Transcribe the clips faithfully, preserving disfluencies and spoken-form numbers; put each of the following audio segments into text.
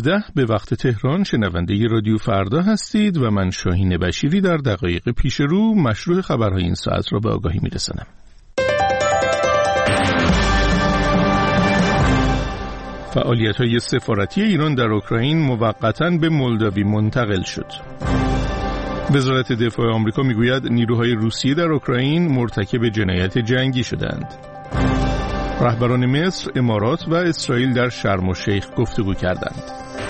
هفده به وقت تهران شنونده رادیو فردا هستید و من شاهین بشیری در دقایق پیش رو مشروع خبرهای این ساعت را به آگاهی میرسانم. فعالیت‌های سفارتی ایران در اوکراین موقتاً به مولداوی منتقل شد. وزارت دفاع آمریکا میگوید نیروهای روسیه در اوکراین مرتکب جنایت جنگی شدند. رهبران مصر، امارات و اسرائیل در شرم الشیخ گفتگو کردند.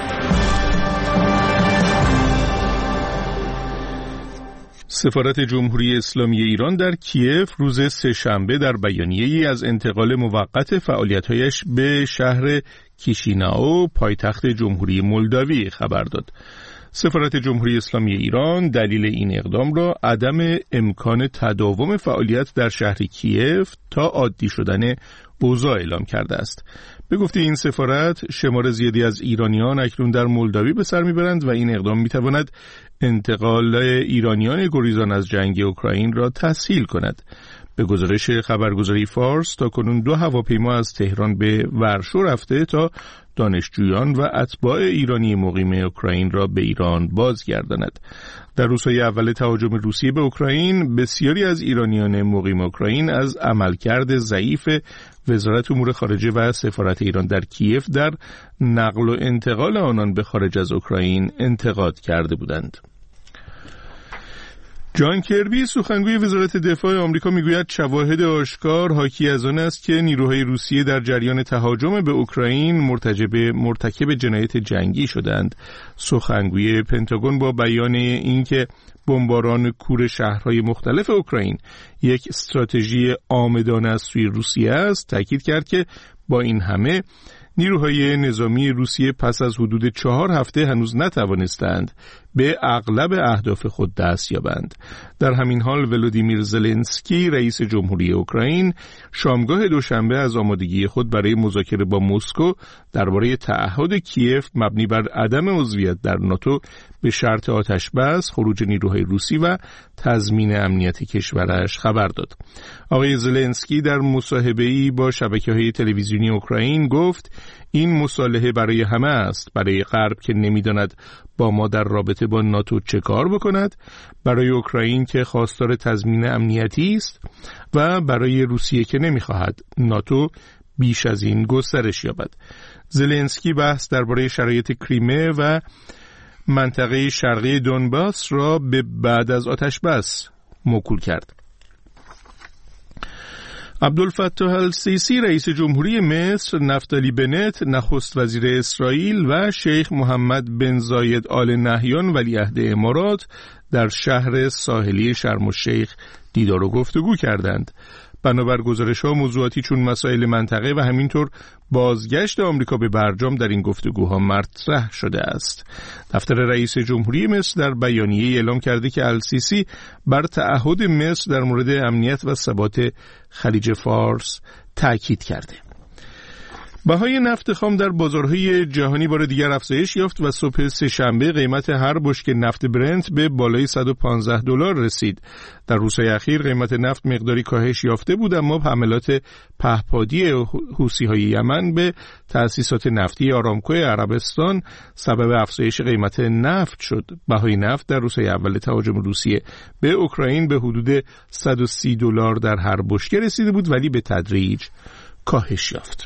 سفارت جمهوری اسلامی ایران در کیف روز سه‌شنبه در بیانیه‌ای از انتقال موقت فعالیت‌هایش به شهر کیشیناو پایتخت جمهوری مولداوی خبر داد. سفارت جمهوری اسلامی ایران دلیل این اقدام را عدم امکان تداوم فعالیت در شهر کیف تا عادی شدن اوضاع اعلام کرده است. به گفته این سفارت، شمار زیادی از ایرانیان اکنون در مولداوی به سر میبرند و این اقدام میتواند انتقال ایرانیان گریزان از جنگ اوکراین را تسهیل کند. به گزارش خبرگزاری فارس تاکنون دو هواپیما از تهران به ورشو رفته تا دانشجویان و اتباع ایرانی مقیم اوکراین را به ایران بازگرداند. در روزهای اول تهاجم روسیه به اوکراین، بسیاری از ایرانیان مقیم اوکراین از عملکرد ضعیف وزارت امور خارجه و سفارت ایران در کیف در نقل و انتقال آنان به خارج از اوکراین انتقاد کرده بودند. جان کربی، سخنگوی وزارت دفاع آمریکا، میگوید شواهد آشکار حاکی از آن است که نیروهای روسیه در جریان تهاجم به اوکراین مرتکب مرتکب جنایت جنگی شدند. سخنگوی پنتاگون با بیان اینکه بمباران کور شهرهای مختلف اوکراین یک استراتژی عامدانه از سوی روسیه است، تاکید کرد که با این همه نیروهای نظامی روسیه پس از حدود چهار هفته هنوز نتوانستند به اغلب اهداف خود دست یابند. در همین حال ولودیمیر زلنسکی، رئیس جمهوری اوکراین، شامگاه دوشنبه از آمادگی خود برای مذاکره با مسکو درباره تعهد کیف مبنی بر عدم عضویت در ناتو به شرط آتش‌بس، خروج نیروهای روسی و تضمین امنیت کشورش خبر داد. آقای زلنسکی در مصاحبه‌ای با شبکه‌های تلویزیونی اوکراین گفت این مصالحه برای همه است، برای غرب که نمی‌داند با ما در رابطه با ناتو چه کار بکند، برای اوکراین که خواستار تضمین امنیتی است و برای روسیه که نمی‌خواهد ناتو بیش از این گسترش یابد. زلنسکی بحث درباره شرایط کریمه و منطقه شرقی دونباس را به بعد از آتش‌بس موکول کرد. عبدالفتاح السیسی، رئیس جمهوری مصر، نفتالی بنت، نخست وزیر اسرائیل و شیخ محمد بن زاید آل نهیان ولیعهد امارات در شهر ساحلی شرم الشیخ دیدار و گفتگو کردند. بنابر گزارش‌ها موضوعاتی چون مسائل منطقه و همینطور بازگشت آمریکا به برجام در این گفتگوها مطرح شده است. دفتر رئیس جمهوری مصر در بیانیه اعلام کرده که السیسی بر تعهد مصر در مورد امنیت و ثبات خلیج فارس تأکید کرده. بهای نفت خام در بازارهای جهانی بار دیگر افزایش یافت و صبح سه‌شنبه قیمت هر بشکه نفت برنت به بالای صد و پانزده دلار رسید. در روزهای اخیر قیمت نفت مقداری کاهش یافته بود، اما حملات پهپادی حوثی‌های یمن به تأسیسات نفتی آرامکو عربستان سبب افزایش قیمت نفت شد. بهای نفت در روزهای اول تهاجم روسیه به اوکراین به حدود صد و سی دلار در هر بشکه رسیده بود، ولی به تدریج کاهش یافت.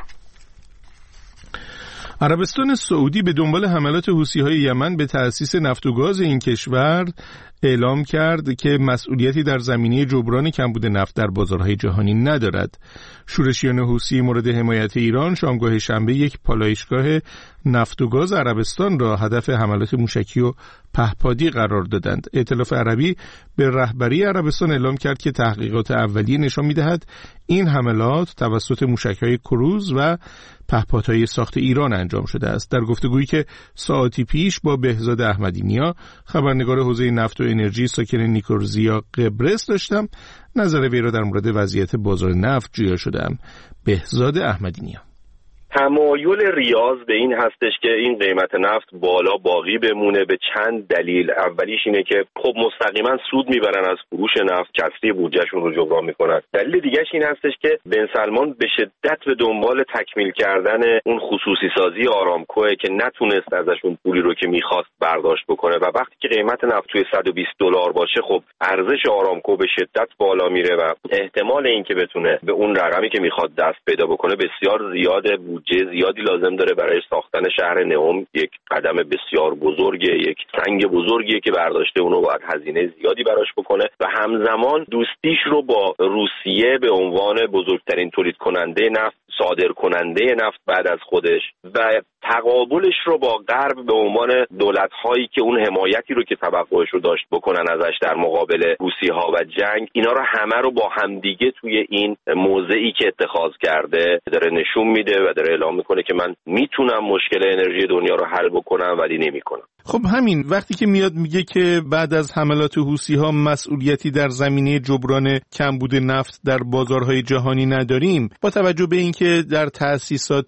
عربستان سعودی به دنبال حملات حوثی‌های یمن به تأسیس نفت و گاز این کشور اعلام کرد که مسئولیتی در زمینه جبران کمبود نفت در بازارهای جهانی ندارد. شورشیان حوثی مورد حمایت ایران شامگاه شنبه یک پالایشگاه نفت و گاز عربستان را هدف حملات موشکی و پهپادی قرار دادند. ائتلاف عربی به رهبری عربستان اعلام کرد که تحقیقات اولیه نشان می‌دهد این حملات توسط موشک‌های کروز و پهپادهای ساخت ایران انجام شده است. در گفتگویی که ساعتی پیش با بهزاد احمدی‌نیا، خبرنگار حوزه نفت و انرژی ساکن نیکورزیا قبرس داشتم، نظر وی را در مورد وضعیت بازار نفت جویا شدم. بهزاد احمدی‌نیا: تمایل ریاض به این هستش که این قیمت نفت بالا باقی بمونه به چند دلیل. اولیش اینه که خب مستقیما سود میبرن از فروش نفت، کسری بودجهشون رو جبران میکنن. دلیل دیگه‌اش این هستش که بن سلمان به شدت به دنبال تکمیل کردن اون خصوصی سازی آرامکوه که نتونست ازشون پولی رو که میخواست برداشت بکنه و وقتی که قیمت نفت توی صد و بیست دلار باشه خب ارزش آرامکو به شدت بالا میره و احتمال اینکه بتونه به اون رقمی که میخواد دست پیدا بکنه بسیار زیاده. بودجه زیادی لازم داره برای ساختن شهر نئوم، یک قدم بسیار بزرگه، یک سنگ بزرگیه که برداشته، اونو باید هزینه زیادی براش بکنه و همزمان دوستیش رو با روسیه به عنوان بزرگترین تولید کننده نفت، صادر کننده نفت بعد از خودش و تقابلش رو با غرب به عنوان دولت‌هایی که اون حمایتی رو که توقعش رو داشت بکنن ازش در مقابل روسی‌ها و جنگ، اینا رو همه رو با همدیگه توی این موضعی که اتخاذ کرده داره نشون میده و داره اعلام میکنه که من میتونم مشکل انرژی دنیا رو حل بکنم ولی نمیکنم. خب همین وقتی که میاد میگه که بعد از حملات حوثی‌ها مسئولیتی در زمینه جبران کمبود نفت در بازارهای جهانی نداریم، با توجه به اینکه در تأسیسات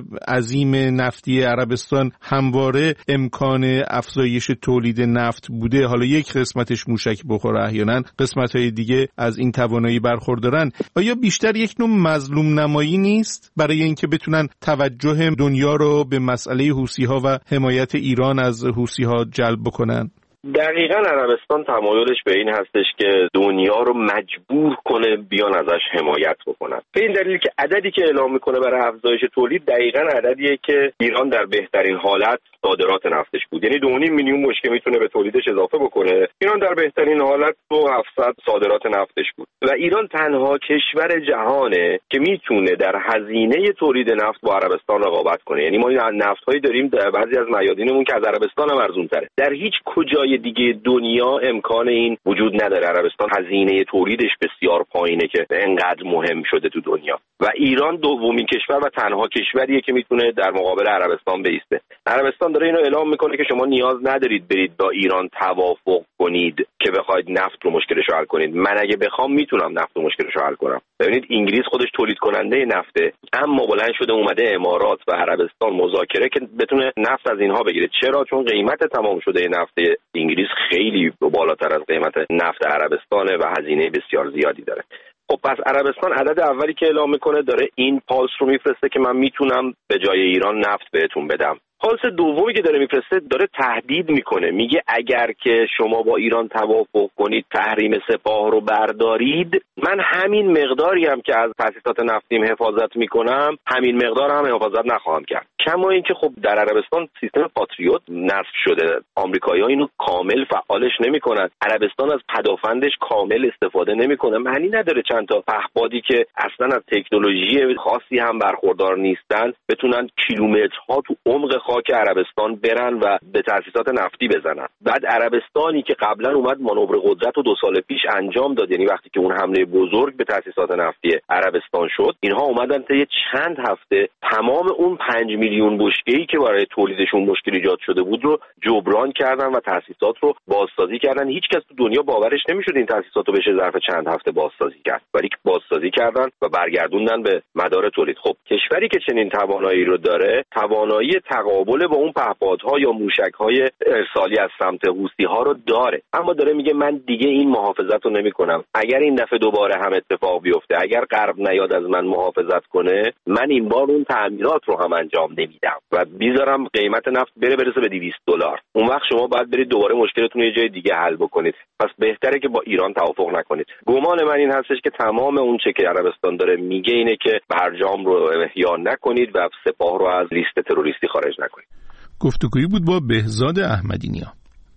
عظیم نفتی عربستان همواره امکان افزایش تولید نفت بوده، حالا یک قسمتش موشک بخوره احیانا، قسمت‌های دیگه از این توانایی برخوردارن، آیا بیشتر یک نوع مظلوم نمایی نیست برای اینکه بتونن توجه دنیا رو به مسئله حوثی‌ها و حمایت ایران از حوثی‌ها جلب بکنن؟ دقیقاً عربستان تمایلش به این هستش که دنیا رو مجبور کنه بیان ازش حمایت بکنن. به این دلیل که عددی که اعلام میکنه برای افزایش تولید دقیقاً عددیه که ایران در بهترین حالت صادرات نفتش بود، یعنی دو و نیم میلیون بشکه میتونه به تولیدش اضافه بکنه. ایران در بهترین حالت دو هزار و هفتصد صادرات نفتش بود و ایران تنها کشور جهانه که میتونه در هزینه تولید نفت با عربستان رقابت کنه. یعنی ما این نفت‌هایی داریم در بعضی از میادینمون که از عربستان هم ارزان‌تره. در هیچ کجای دیگه دنیا امکان این وجود نداره. عربستان هزینه تولیدش بسیار پایینه که انقدر مهم شده تو دنیا و ایران دومین کشور و تنها کشوریه که میتونه در مقابل عربستان بایسته. عربستان داره اینو اعلام میکنه که شما نیاز ندارید برید با ایران توافق کنید که بخواید نفت رو مشکلش رو حل کنید. من اگه بخوام میتونم نفت رو مشکلش رو حل کنم. ببینید انگلیس خودش تولید کننده نفته، اما بلند شده اومده امارات و عربستان مذاکره که بتونه نفت از اینها بگیره. چرا؟ چون قیمت تمام شده نفت انگلیس خیلی بالاتر از قیمت نفت عربستانه و هزینه بسیار زیادی داره. خب پس عربستان عدد اولی که اعلام میکنه داره این پالس رو میفرسته که من میتونم به جای ایران نفت بهتون بدم. پالس دومی که داره میفرسته داره تهدید میکنه، میگه اگر که شما با ایران توافق کنید تحریم سپاه رو بردارید، من همین مقداری هم که از تأسیسات نفتیم حفاظت میکنم همین مقدار هم حفاظت نخواهم کرد. کما اینکه خب در عربستان سیستم پاتریوت نصب شده، آمریکایی‌ها اینو کامل فعالش نمیکنن، عربستان از پدافندش کامل استفاده نمیکنه. معنی نداره چند تا پهپادی که اصلا از تکنولوژی خاصی هم برخوردار نیستن بتونن کیلومترها تو عمق خاک عربستان برن و به تأسیسات نفتی بزنن. بعد عربستانی که قبلا اومد مانور قدرت رو دو سال پیش انجام داد، یعنی وقتی که اون حمله بزرگ به تأسیسات نفتی عربستان شد، اینها اومدن طی چند هفته تمام اون پنج میلیون بشکه‌ای که برای تولیدشون مشکل ایجاد شده بود رو جبران کردن و تأسیسات رو بازسازی کردن. هیچ کس تو دنیا باورش نمیشد این تأسیسات رو بشه ظرف چند هفته بازسازی کرد، ولی بازسازی کردن و برگردوندن به مدار تولید. خب کشوری که چنین توانایی رو داره، توانایی تقابل با اون پهپادها یا موشک‌های ارسالی از سمت حوثی‌ها رو داره، اما داره میگه من دیگه این محافظت رو نمی‌کنم. اگر این دفعه دوباره هم اتفاق بیفته، اگر غرب نیاد از من محافظت کنه، من این بار اون تعمیرات رو هم انجام نمیدم و میذارم قیمت نفت بره برسه به دویست دلار. اون وقت شما باید برید دوباره مشکلتون رو یه جای دیگه حل بکنید. پس بهتره که با ایران توافق نکنید. گمان من این هستش که تمام اون چه که عربستان داره میگه اینه که برجام رو احیا نکنید و سپاه رو از لیست تروریستی خارج نکنید. گفتگویی بود با بهزاد احمدی نیا.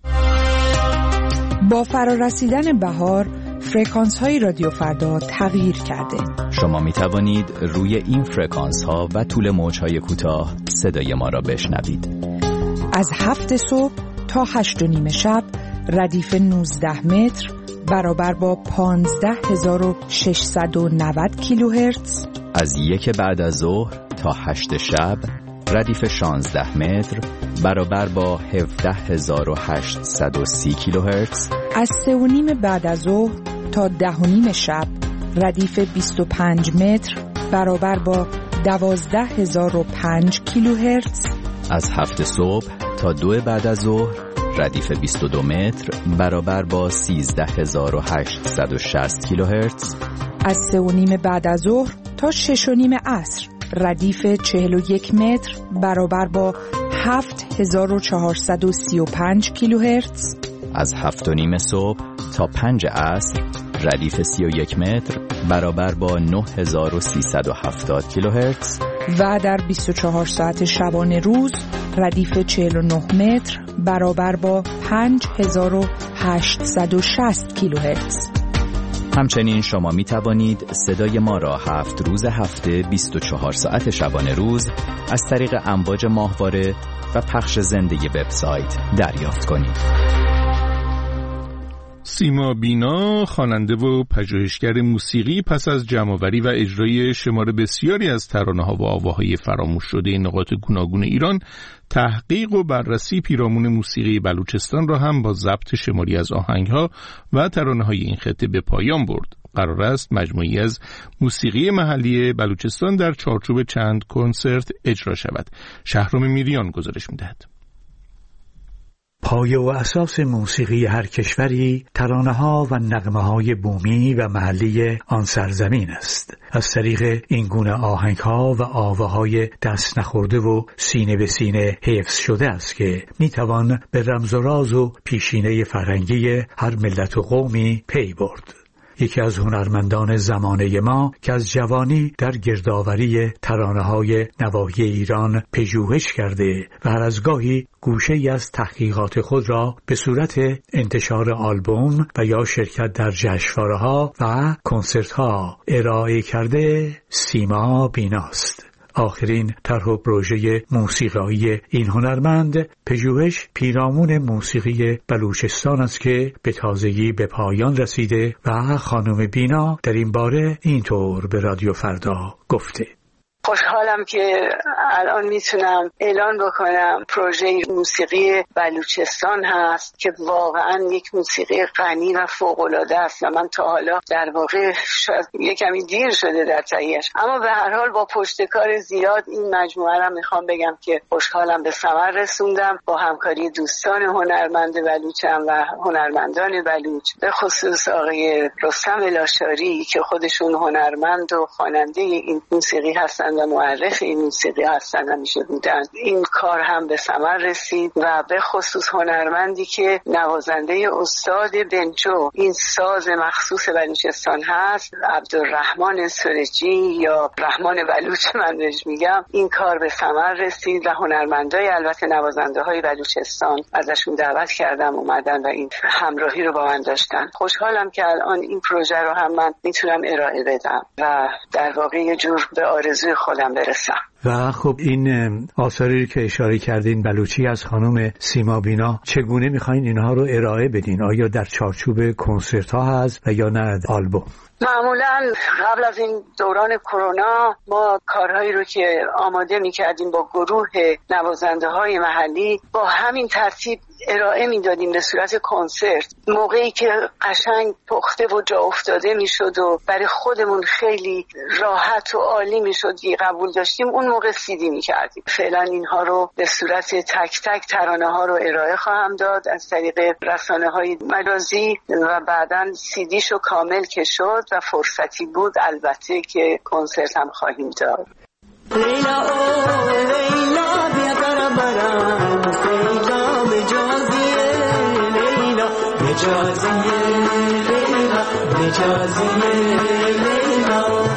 با فرارسیدن بهار فرکانس های رادیو فردا تغییر کرده. شما می توانید روی این فرکانس ها و طول موج های کوتاه صدای ما را بشنوید. از هفت صبح تا هشت و نیم شب ردیف نوزده متر برابر با پانزده هزار و ششصد و نود کیلوهرتز. از یک بعد از ظهر تا هشت شب ردیف شانزده متر برابر با هفده هزار و هشتصد و سی کیلوهرتز. از سه و نیم بعد از ظهر تا ده و نیم شب ردیف بیست و پنج متر برابر با دوازده هزار و پنج کیلوهرتز، از هفت صبح تا دو بعد از ظهر ردیف بیست و دو متر برابر با سیزده هزار و هشتصد و شصت کیلوهرتز، از سه و نیم بعد از ظهر تا شش و نیم عصر ردیف چهل و یک متر برابر با هفت هزار و چهارصد و سی و پنج کیلوهرتز، از هفت و نیم صبح تا پنج عصر ردیف سی و یک متر برابر با نه هزار و سیصد و هفتاد کیلوهرتز و در بیست و چهار ساعت شبانه روز ردیف چهل و نه متر برابر با پنج هزار و هشتصد و شصت کیلوهرتز. همچنین شما می توانید صدای ما را هفت روز هفته بیست و چهار ساعت شبانه روز از طریق امواج ماهواره و پخش زنده وبسایت دریافت کنید. سیما بینا، خواننده و پژوهشگر موسیقی، پس از جمع‌آوری و اجرای شمار بسیاری از ترانه‌ها و آواهای فراموش شده نقاط گوناگون ایران، تحقیق و بررسی پیرامون موسیقی بلوچستان را هم با ضبط شماری از آهنگ‌ها و ترانه‌های این خطه به پایان برد. قرار است مجموعی از موسیقی محلی بلوچستان در چارچوب چند کنسرت اجرا شود. شهرام میریان گزارش می‌دهد. پایه و اساس موسیقی هر کشوری ترانه‌ها و نغمه‌های بومی و محلی آن سرزمین است. از طریق این گونه آهنگ‌ها و آواهای دست نخورده و سینه به سینه حفظ شده است که می‌توان به رمز و راز و پیشینه فرهنگی هر ملت و قومی پی برد. یکی از هنرمندان زمانه ما که از جوانی در گردآوری ترانه‌های نواحی ایران پژوهش کرده و هر از گاهی گوشه‌ای از تحقیقات خود را به صورت انتشار آلبوم و یا شرکت در جشنواره‌ها و کنسرت‌ها ارائه کرده، سیما بیناست. آخرین طرح و پروژه موسیقایی این هنرمند پژوهش پیرامون موسیقی بلوچستان است که به تازگی به پایان رسیده و خانم بینا در این باره اینطور به رادیو فردا گفته: خوشحالم که الان میتونم اعلان بکنم پروژه موسیقی بلوچستان هست که واقعا یک موسیقی غنی و فوق‌العاده است و من تا حالا در واقع شاید یکمی دیر شده در تهیه‌اش، اما به هر حال با پشتکار زیاد این مجموعه را میخوام بگم که خوشحالم به ثمر رسوندم با همکاری دوستان هنرمند بلوچم و هنرمندان بلوچ، به خصوص آقای رستم لاشاری که خودشون هنرمند و خواننده این موسیقی هستند و معرف این موسیقی هستن همیشه بودن. این کار هم به ثمر رسید و به خصوص هنرمندی که نوازنده استاد بنجو این ساز مخصوص بلوچستان هست، عبدالرحمن سرجی یا رحمان بلوچ من بهش میگم، این کار به ثمر رسید و هنرمندای البته نوازنده های بلوچستان ازشون دعوت کردم اومدن و این همراهی رو با من داشتن. خوشحالم که الان این پروژه رو هم من میتونم ارائه بدم و در واقع یه جور به آرزوی خودم برسم. و خب این آثاری که اشاره کردین بلوچی از خانم سیما بینا، چگونه میخواین اینها رو ارائه بدین؟ آیا در چارچوب کنسرت ها هست و یا نه آلبوم؟ معمولا قبل از این دوران کرونا ما کارهایی رو که آماده میکردیم با گروه نوازنده های محلی با همین ترتیب ارائه میدادیم به صورت کنسرت. موقعی که قشنگ پخته و جا افتاده میشد و برای خودمون خیلی راحت و عالی میشد که قبول داشتیم، اون موقع سیدی میکردیم. فعلا اینها رو به صورت تک تک ترانه ها رو ارائه خواهم داد از طریق رسانه های مجازی و بعداً سیدیشو کامل که شد و فرصتی بود البته که کنسرت هم خواهیم داد. لیلا او لیلا بیا برام لیلا مجازیه لیلا مجازیه لیلا مجازیه لیلا.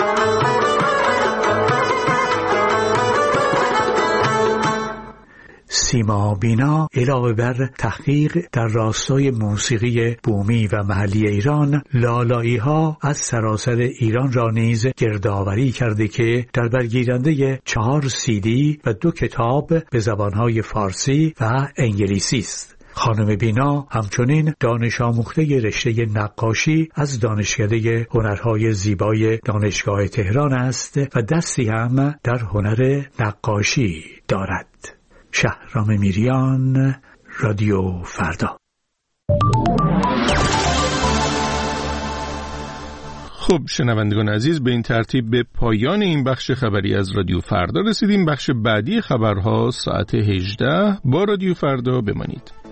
سیما بینا علاوه بر تحقیق در راستای موسیقی بومی و محلی ایران، لالایی ها از سراسر ایران را نیز گردآوری کرده که در برگیرنده چهار سیدی و دو کتاب به زبانهای فارسی و انگلیسی است. خانم بینا همچنین دانش آموخته رشته نقاشی از دانشکده هنرهای زیبای دانشگاه تهران است و دستی هم در هنر نقاشی دارد. شهرام میریان، رادیو فردا. خب شنوندگان عزیز، به این ترتیب به پایان این بخش خبری از رادیو فردا رسیدیم. بخش بعدی خبرها ساعت هجده. با رادیو فردا بمانید.